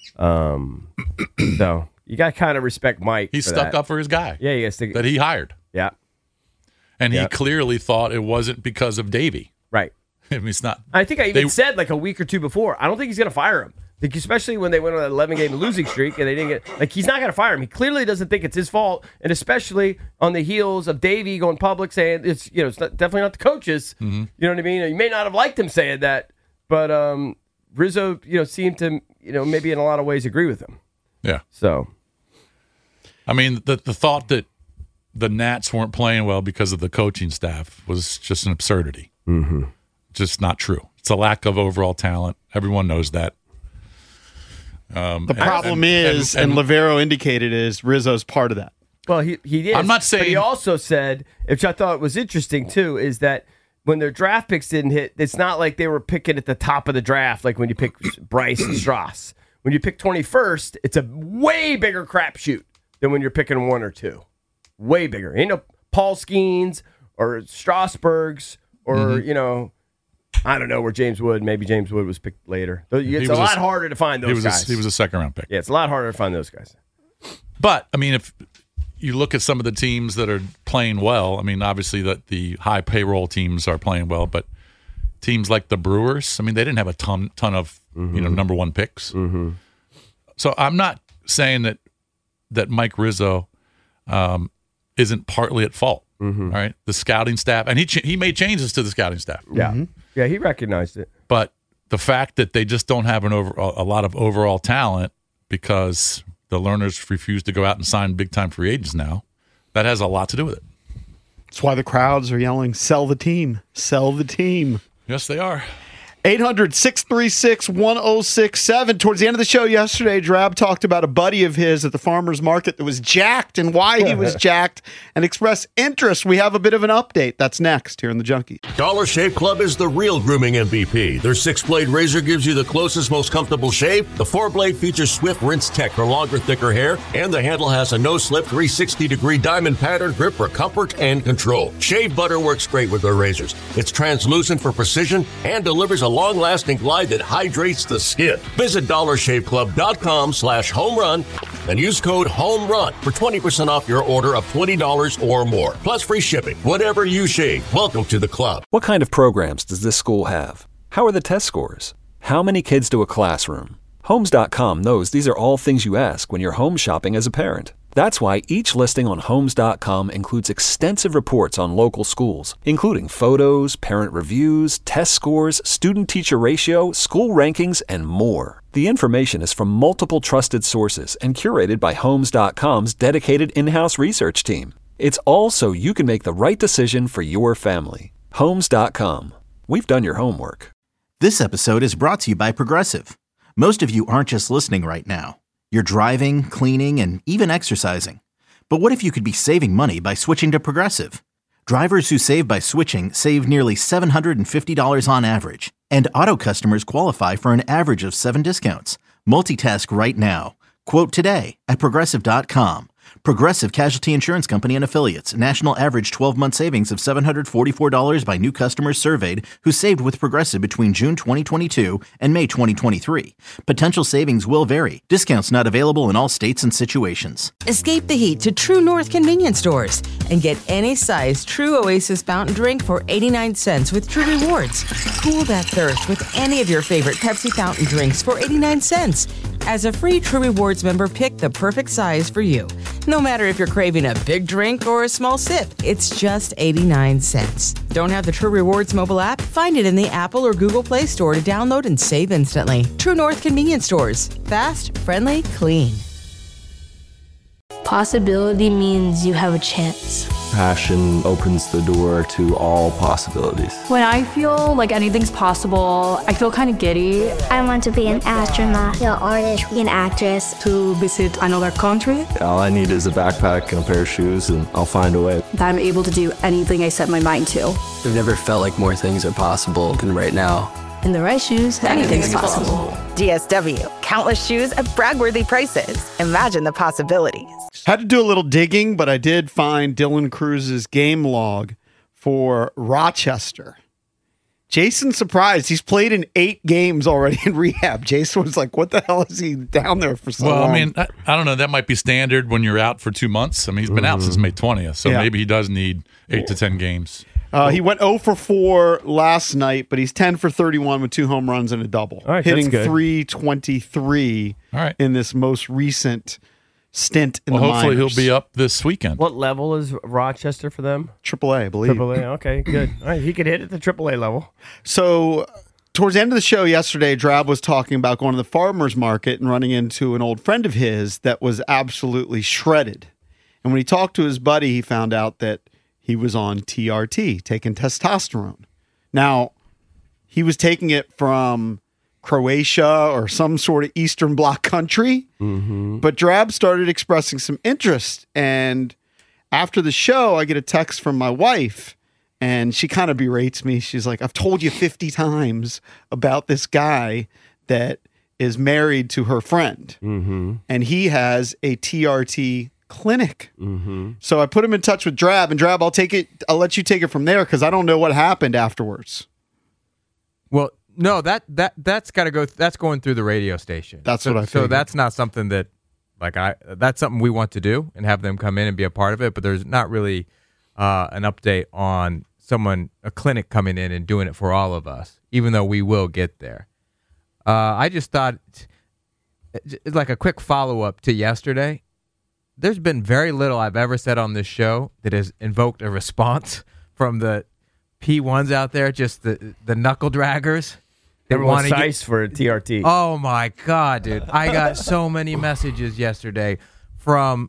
So you got to kind of respect Mike. He stuck up for his guy. Yeah, he has to, that he hired. Yeah. And he clearly thought it wasn't because of Davey. Right. I mean, it's not. I think I even said like a week or two before, I don't think he's going to fire him. Like, especially when they went on an 11-game losing streak and they didn't get, like, he's not going to fire him. He clearly doesn't think it's his fault, and especially on the heels of Davey going public saying it's, it's definitely not the coaches. You know what I mean? You may not have liked him saying that, but Rizzo, seemed to, maybe in a lot of ways agree with him. Yeah. So, I mean, the thought that the Nats weren't playing well because of the coaching staff was just an absurdity. Just not true. It's a lack of overall talent. Everyone knows that. The problem is, and Lavero indicated, is Rizzo's part of that. Well, he is. I'm not saying. But he also said, which I thought was interesting too, is that when their draft picks didn't hit, it's not like they were picking at the top of the draft, like when you pick Bryce and Strauss. When you pick 21st, it's a way bigger crapshoot than when you're picking 1 or 2. Way bigger. Ain't no Paul Skeens or Strasburgs or, I don't know where James Wood. Maybe James Wood was picked later. It's a lot harder to find those guys. He was a second-round pick. Yeah, it's a lot harder to find those guys. But, I mean, if you look at some of the teams that are playing well, I mean, obviously the high payroll teams are playing well, but teams like the Brewers, I mean, they didn't have a ton of number 1 picks. So I'm not saying that Mike Rizzo isn't partly at fault. All right, the scouting staff, and he made changes to the scouting staff. Yeah, yeah, he recognized it. But the fact that they just don't have a lot of overall talent because the learners refuse to go out and sign big time free agents now, that has a lot to do with it. That's why the crowds are yelling, "Sell the team! Sell the team!" Yes, they are. 800-636-1067. Towards the end of the show yesterday, Drab talked about a buddy of his at the farmer's market that was jacked and why he was jacked and expressed interest. We have a bit of an update. That's next here in the Junkie. Dollar Shave Club is the real grooming MVP. Their 6-blade razor gives you the closest, most comfortable shave. The 4-blade features Swift Rinse Tech for longer, thicker hair, and the handle has a no-slip 360-degree diamond pattern grip for comfort and control. Shave butter works great with their razors. It's translucent for precision and delivers a long-lasting glide that hydrates the skin. Visit dollarshaveclub.com/home run and use code HOMERUN for 20% off your order of $20 or more. Plus free shipping. Whatever you shave, welcome to the club. What kind of programs does this school have? How are the test scores? How many kids do a classroom? Homes.com knows these are all things you ask when you're home shopping as a parent. That's why each listing on Homes.com includes extensive reports on local schools, including photos, parent reviews, test scores, student-teacher ratio, school rankings, and more. The information is from multiple trusted sources and curated by Homes.com's dedicated in-house research team. It's all so you can make the right decision for your family. Homes.com. We've done your homework. This episode is brought to you by Progressive. Most of you aren't just listening right now. You're driving, cleaning, and even exercising. But what if you could be saving money by switching to Progressive? Drivers who save by switching save nearly $750 on average. And auto customers qualify for an average of 7 discounts. Multitask right now. Quote today at Progressive.com. Progressive Casualty Insurance Company and Affiliates. National average 12-month savings of $744 by new customers surveyed who saved with Progressive between June 2022 and May 2023. Potential savings will vary. Discounts not available in all states and situations. Escape the heat to True North convenience stores and get any size True Oasis fountain drink for 89 cents with True Rewards. Cool that thirst with any of your favorite Pepsi fountain drinks for 89 cents. As a free True Rewards member, pick the perfect size for you. No matter if you're craving a big drink or a small sip, it's just 89 cents. Don't have the True Rewards mobile app? Find it in the Apple or Google Play Store to download and save instantly. True North Convenience Stores. Fast, friendly, clean. Possibility means you have a chance. Passion opens the door to all possibilities. When I feel like anything's possible, I feel kind of giddy. I want to be an astronaut, an artist, an actress. To visit another country. All I need is a backpack and a pair of shoes, and I'll find a way. That I'm able to do anything I set my mind to. I've never felt like more things are possible than right now. In the right shoes, anything's possible. DSW. Countless shoes at brag-worthy prices. Imagine the possibilities. Had to do a little digging, but I did find Dylan Cruz's game log for Rochester. Jason's surprised. He's played in 8 games already in rehab. Jason was like, what the hell is he down there for so long? Well, I mean, I don't know. That might be standard when you're out for 2 months. I mean, he's been out since May 20th, so maybe he does need 8 to 10 games. He went 0 for 4 last night, but he's 10 for 31 with 2 home runs and a double. All right, hitting that's good. 323 in this most recent stint in the minors. Hopefully he'll be up this weekend. What level is Rochester for them? AAA, I believe. AAA, okay, good. All right, he could hit at the AAA level. So towards the end of the show yesterday, Drab was talking about going to the farmer's market and running into an old friend of his that was absolutely shredded. And when he talked to his buddy, he found out that he was on TRT, taking testosterone. Now, he was taking it from Croatia or some sort of Eastern Bloc country, but Drab started expressing some interest. And after the show, I get a text from my wife, and she kind of berates me. She's like, I've told you 50 times about this guy that is married to her friend, and he has a TRT clinic. So I put him in touch with Drab, and Drab, I'll let you take it from there because I don't know what happened afterwards. Well, no, that's got to go. That's going through the radio station. That's what I figured. So that's not something that, that's something we want to do and have them come in and be a part of it. But there's not really an update on a clinic coming in and doing it for all of us, even though we will get there. I just thought, it's like a quick follow up to yesterday. There's been very little I've ever said on this show that has invoked a response from the P1s out there, just the knuckle draggers. Everyone's size for TRT. Oh, my God, dude. I got so many messages yesterday from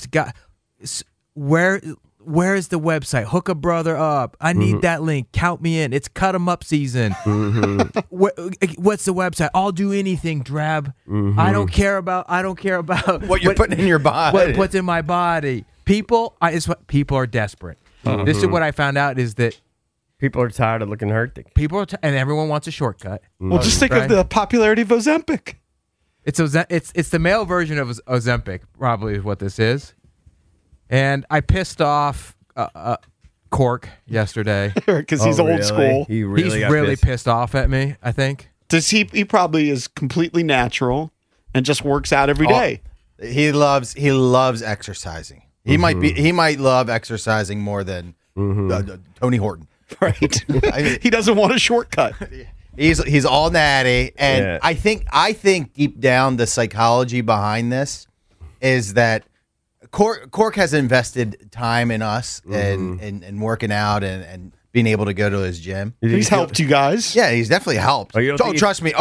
where's the website? Hook a brother up. I need that link. Count me in. It's cut 'em up season. What's the website? I'll do anything, Drab. I don't care about what you're putting in your body. What's in my body. People are desperate. This is what I found out is that people are tired of looking hurt. And everyone wants a shortcut. Well, just think of the popularity of Ozempic. It's the male version of Ozempic, probably is what this is. And I pissed off Cork yesterday because he's old school. He's really pissed off at me, I think. He probably is completely natural and just works out every day. He loves exercising. He might love exercising more than Tony Horton. Right. I mean, he doesn't want a shortcut. He's all natty, and I think deep down the psychology behind this is that Cork has invested time in us and working out and being able to go to his gym. He's helped you guys. Yeah, he's definitely helped. Trust me.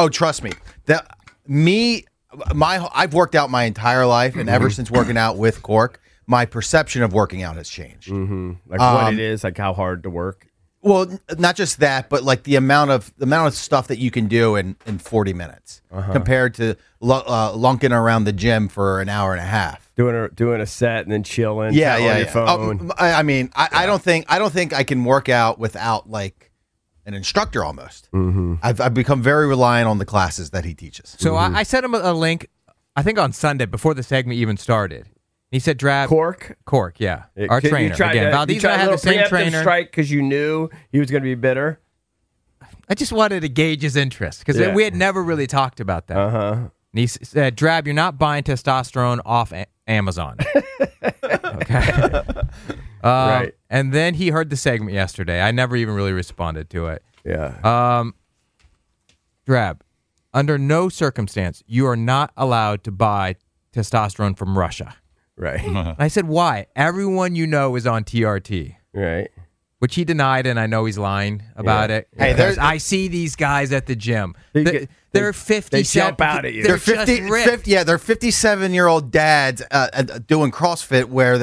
I've worked out my entire life, and ever since working out with Cork, my perception of working out has changed. Like what it is, like how hard to work. Well, not just that, but like the amount of stuff that you can do in 40 minutes compared to lunking around the gym for an hour and a half, doing a set and then chilling. On your phone. I mean, I don't think I can work out without like an instructor almost. I've become very reliant on the classes that he teaches. So I sent him a link, I think on Sunday before the segment even started. He said, "Drab Cork, yeah, our trainer again." Valdez and I had the same trainer. Strike because you knew he was going to be bitter. I just wanted to gauge his interest because we had never really talked about that. And he said, "Drab, you're not buying testosterone off Amazon." Okay. Right. And then he heard the segment yesterday. I never even really responded to it. Yeah. Drab, under no circumstance, you are not allowed to buy testosterone from Russia. Right. And I said, why? Everyone you know is on TRT. Right. Which he denied, and I know he's lying about it. Hey, because I see these guys at the gym. They're 50. They jump out at you. They're 50, they're 57-year-old dads doing CrossFit where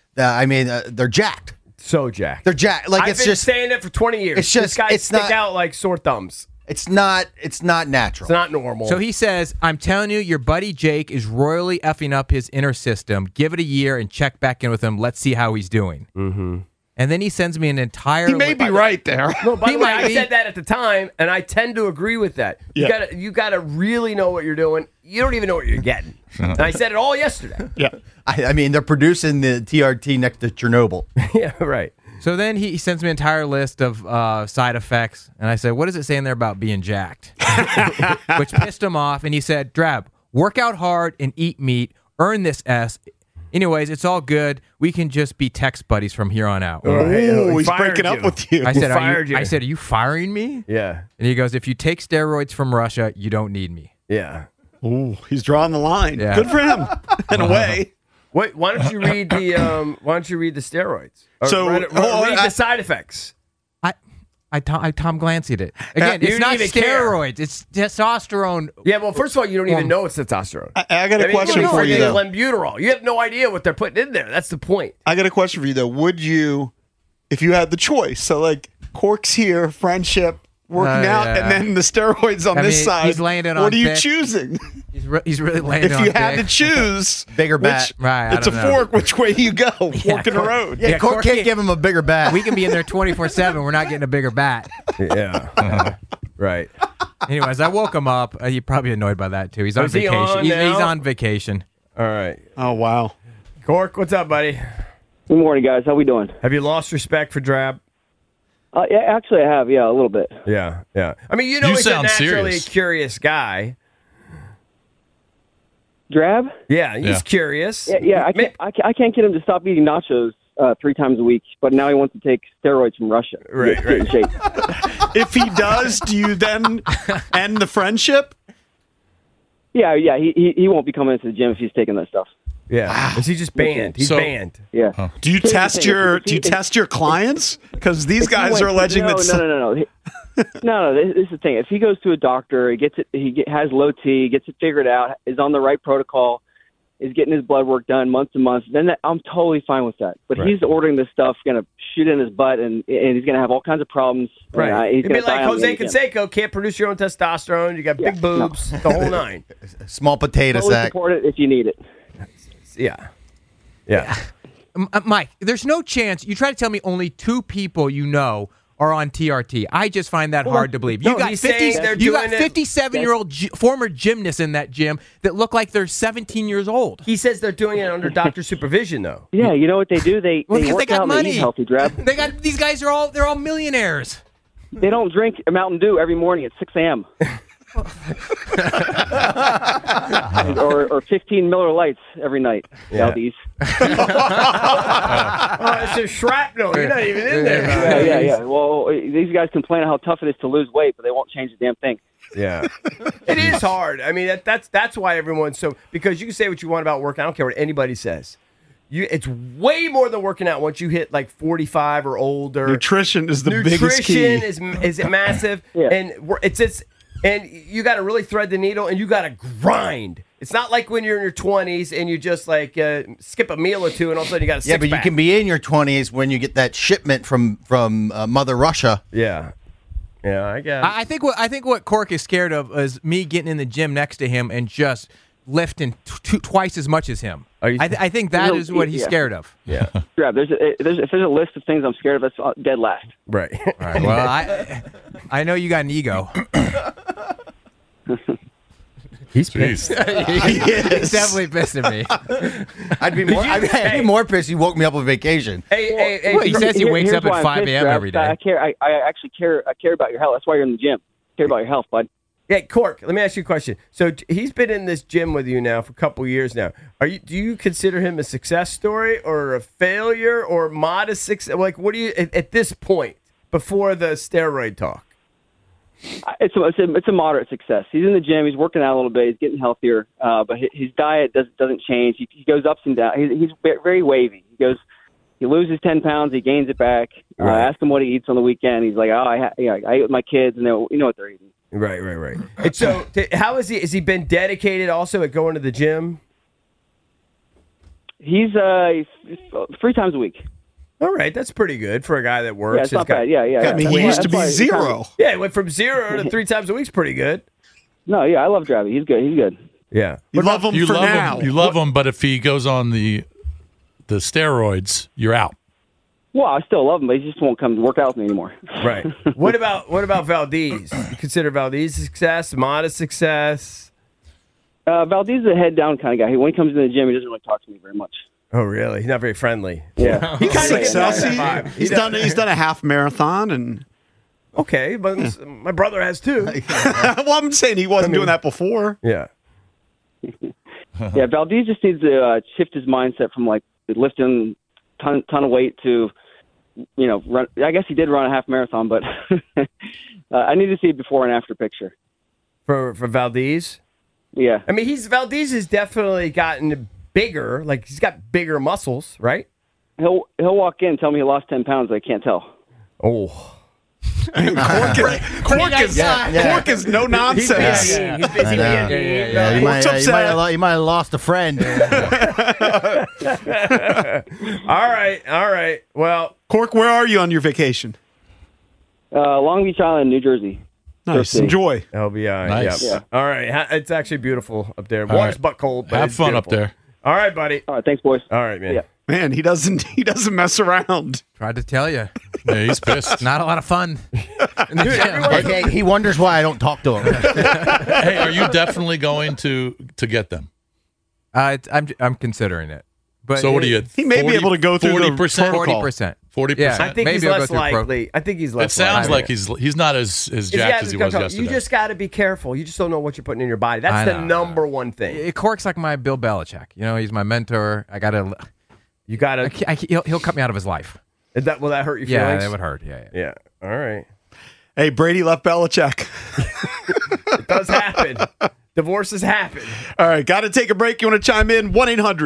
they're jacked. So jacked. They're jacked. Like I've it's been just saying it for 20 years. It's just These guys it's stick not out like sore thumbs. It's not natural. It's not normal. So he says, I'm telling you, your buddy Jake is royally effing up his inner system. Give it a year and check back in with him. Let's see how he's doing. Mm-hmm. And then he sends me an entire... He may be right there. No, by He the way, might I be. said that at the time, and I tend to agree with that. You gotta really know what you're doing. You don't even know what you're getting. And I said it all yesterday. Yeah. I mean, they're producing the TRT next to Chernobyl. Yeah, right. So then he sends me an entire list of side effects, and I said, what does it say in there about being jacked? Which pissed him off, and he said, Drab, work out hard and eat meat, earn this S. Anyways, it's all good. We can just be text buddies from here on out. Ooh, he's breaking up with you. I said, fired you. I said, are you firing me? Yeah. And he goes, if you take steroids from Russia, you don't need me. Yeah. Ooh, he's drawing the line. Yeah. Good for him, in a way. Wait, why don't you read the steroids? Or So- read the side effects. I Tom Glancy'd it. Again, You it's not didn't even care. steroids. It's testosterone. Yeah, well, first of all, you don't even know it's testosterone. I got a question you for you, though. Clenbuterol. You have no idea what they're putting in there. That's the point. I got a question for you, though. Would you, if you had the choice, so like Cork's here, friendship, working out, yeah. and then the steroids on I this mean, side, he's laying it on what are you thick. choosing? He's really laying If on you had thick. to choose, Bigger bat. Right, it's a fork. Which way do you go? Fork in the road. Yeah, Cork can't give him a bigger bat. We can be in there 24/7. We're not getting a bigger bat. Yeah. Right. Anyways, I woke him up. He's probably annoyed by that too. He's on Is he vacation. on He's now? on vacation. All right. Oh wow. Cork, what's up, buddy? Good morning, guys. How we doing? Have you lost respect for Drab? Yeah, actually, I have. Yeah, a little bit. Yeah, yeah. I mean, you know, You he's a sound naturally serious. curious guy. Drab? Yeah, he's Yeah. curious. Yeah. I can't get him to stop eating nachos 3 times a week, but now he wants to take steroids from Russia. Right, to get in shape. If he does, do you then end the friendship? Yeah. He won't be coming into the gym if he's taking that stuff. Yeah. Is he just banned? He's So- banned. Yeah. Do you Here's the test thing, your if Do you he- test your clients? Because these If he guys went- are alleging no, that. No. This is the thing. If he goes to a doctor, has low T, gets it figured out, is on the right protocol, is getting his blood work done month to month, then I'm totally fine with that. But Right. he's ordering this stuff, going to shoot in his butt, and he's going to have all kinds of problems. Right. And, he's It'd be gonna die like on the Jose end again. Canseco can't produce your own testosterone. You got big boobs, the whole nine. Small potato Totally sack. support it if you need it. Yeah. Yeah. Mike, there's no chance. You try to tell me only 2 people you know are on TRT. I just find that hard to believe. You no, got he's saying they're you got doing it- 57-year-old former gymnasts in that gym that look like they're 17 years old. He says they're doing it under doctor supervision, though. Yeah, you know what they do? They Well, because work they got out and they money. eat healthy, Drab. They got these guys are all millionaires. They don't drink Mountain Dew every morning at 6 a.m. or 15 Miller Lights every night. Yeah. Valdez. Oh, it's a shrapnel. You're not even in there. Yeah. Well, these guys complain how tough it is to lose weight, but they won't change the damn thing. Yeah. It is hard. I mean, that's why everyone's so, because you can say what you want about working. I don't care what anybody says. It's way more than working out once you hit like 45 or older. Nutrition is the biggest key. Nutrition is massive, Yeah. and and you got to really thread the needle, and you got to grind. It's not like when you're in your 20s and you just like skip a meal or two, and all of a sudden you got a six Yeah, but you can be in your 20s when you get that shipment from Mother Russia. Yeah. Yeah, I guess. I think what Cork is scared of is me getting in the gym next to him and just lifting twice as much as him. I think that is what he's scared of. Yeah. Drab, if there's a list of things I'm scared of, that's dead last. Right. All right. Well, I know you got an ego. He's pissed. He's definitely pissed at me. I'd be more pissed. He woke me up on vacation. Hey, Well, he says he wakes Here's up why at I'm 5 pissed, a.m. Drab. every day. I actually care about your health. That's why you're in the gym. Care about your health, bud. Yeah, Cork, let me ask you a question. So he's been in this gym with you now for a couple years now. Do you consider him a success story or a failure or modest success? Like, what do you at this point before the steroid talk? It's a moderate success. He's in the gym. He's working out a little bit. He's getting healthier, but his diet doesn't change. He goes ups and downs. He's very wavy. He loses 10 pounds. He gains it back. Right. Ask him what he eats on the weekend. He's like, I eat with my kids, and you know what they're eating. Right. And so, how is he? Has he been dedicated also at going to the gym? He's 3 times a week. All right, that's pretty good for a guy that works. Yeah, it's not bad. Yeah. I mean, he used to be 0. Yeah, he went from 0 to 3 times a week's pretty good. No, yeah, I love Dravi. He's good. Yeah. You love him for now. You love him, but if he goes on the steroids, you're out. Well, I still love him, but he just won't come to work out with me anymore. Right. What about Valdez? You consider Valdez a success, modest success? Valdez is a head down kind of guy. When he comes in the gym, he doesn't really talk to me very much. Oh, really? He's not very friendly. Yeah. He kind of Success. He's done a half marathon and. Okay, but my brother has too. Well, I'm saying he wasn't doing that before. Yeah. Yeah, Valdez just needs to shift his mindset from like lifting ton of weight to, run. I guess he did run a half marathon, but I need to see a before and after picture. For Valdez? Yeah. I mean, Valdez has definitely gotten bigger. Like, he's got bigger muscles, right? He'll walk in and tell me he lost 10 pounds. I can't tell. Oh. Cork is no nonsense. He's busy being You might have lost a friend. All right. Well, Cork, where are you on your vacation? Long Beach Island, New Jersey. Nice. Enjoy. LBI. Nice. Yep. All right. It's actually beautiful up there. Water's butt cold. But Have it's fun beautiful. up there. All right, buddy. All right, thanks, boys. All right, man. Yeah. Man, he doesn't mess around. Tried to tell you. Yeah, he's pissed. Not a lot of fun. In the gym. He wonders why I don't talk to him. Hey, are you definitely going to get them? I'm considering it. But So what do you? He may be able to go through the 40%. protocol. 40%. 40%. Yeah, I think he's maybe I'll less go through likely. I think he's less It sounds likely. like he's not as jacked as he was yesterday. You just got to be careful. You just don't know what you're putting in your body. That's the number one thing. Cork's like my Bill Belichick. He's my mentor. You got to. He'll cut me out of his life. Will that hurt your Yeah, feelings? that would hurt. Yeah. All right. Hey, Brady left Belichick. It does happen. Divorces happen. All right, got to take a break. You want to chime in?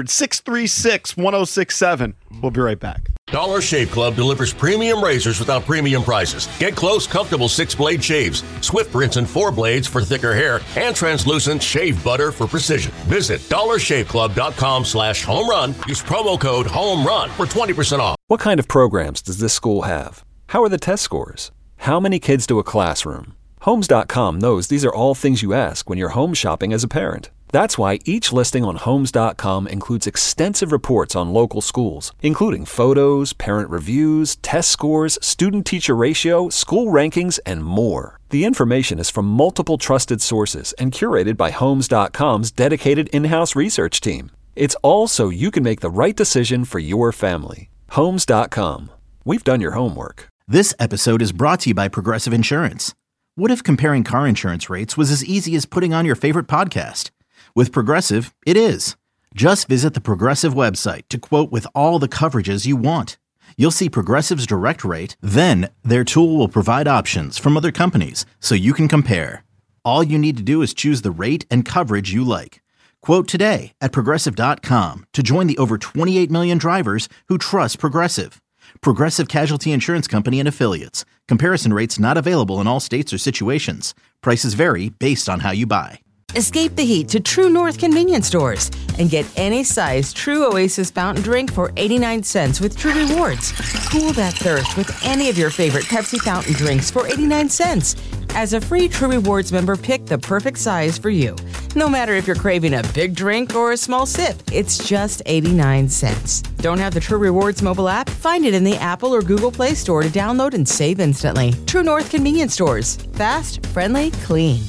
1-800-636-1067. We'll be right back. Dollar Shave Club delivers premium razors without premium prices. Get close, comfortable 6-blade shaves, Swift rinse and 4 blades for thicker hair, and translucent shave butter for precision. Visit dollarshaveclub.com/homerun. Use promo code HOMERUN for 20% off. What kind of programs does this school have? How are the test scores? How many kids do a classroom? Homes.com knows these are all things you ask when you're home shopping as a parent. That's why each listing on Homes.com includes extensive reports on local schools, including photos, parent reviews, test scores, student-teacher ratio, school rankings, and more. The information is from multiple trusted sources and curated by Homes.com's dedicated in-house research team. It's all so you can make the right decision for your family. Homes.com. We've done your homework. This episode is brought to you by Progressive Insurance. What if comparing car insurance rates was as easy as putting on your favorite podcast? With Progressive, it is. Just visit the Progressive website to quote with all the coverages you want. You'll see Progressive's direct rate, then their tool will provide options from other companies so you can compare. All you need to do is choose the rate and coverage you like. Quote today at Progressive.com to join the over 28 million drivers who trust Progressive. Progressive Casualty Insurance Company and Affiliates. Comparison rates not available in all states or situations. Prices vary based on how you buy. Escape the heat to True North convenience stores and get any size True Oasis fountain drink for 89 cents with True Rewards. Cool that thirst with any of your favorite Pepsi fountain drinks for 89 cents. As a free True Rewards member, pick the perfect size for you. No matter if you're craving a big drink or a small sip, it's just 89 cents. Don't have the True Rewards mobile app? Find it in the Apple or Google Play Store to download and save instantly. True North convenience stores. Fast, friendly, clean.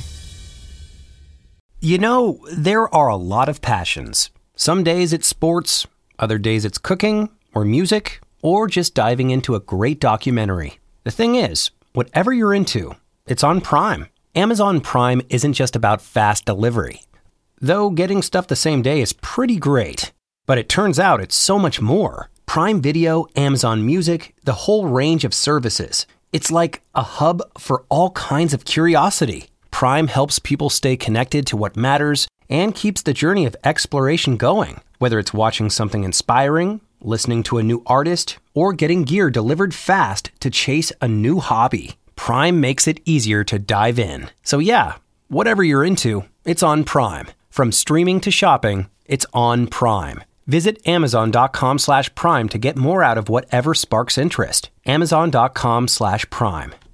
You know, there are a lot of passions. Some days it's sports, other days it's cooking, or music, or just diving into a great documentary. The thing is, whatever you're into, it's on Prime. Amazon Prime isn't just about fast delivery. Though getting stuff the same day is pretty great. But it turns out it's so much more. Prime Video, Amazon Music, the whole range of services. It's like a hub for all kinds of curiosity. Prime helps people stay connected to what matters and keeps the journey of exploration going. Whether it's watching something inspiring, listening to a new artist, or getting gear delivered fast to chase a new hobby, Prime makes it easier to dive in. So yeah, whatever you're into, it's on Prime. From streaming to shopping, it's on Prime. Visit Amazon.com/Prime to get more out of whatever sparks interest. Amazon.com/Prime.